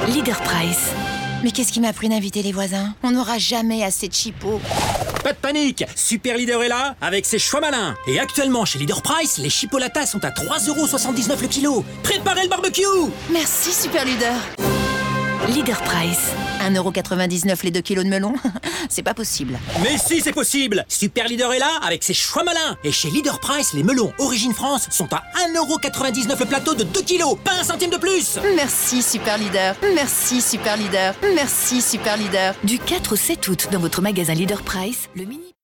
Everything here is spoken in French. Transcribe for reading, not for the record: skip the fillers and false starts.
Leader Price. Mais qu'est-ce qui m'a pris d'inviter les voisins? On n'aura jamais assez de chipots. Pas de panique, Super Leader est là avec ses choix malins. Et actuellement chez Leader Price, les chipolatas sont à 3,79€ le kilo. Préparez le barbecue. Merci Super Leader. Leader Price. 1,99€ les 2 kilos de melon. C'est pas possible. Mais si, c'est possible. Super Leader est là avec ses choix malins. Et chez Leader Price, les melons Origine France sont à 1,99€ le plateau de 2 kilos. Pas un centime de plus. Merci Super Leader. Merci Super Leader. Merci Super Leader. Du 4 au 7 août dans votre magasin Leader Price, le mini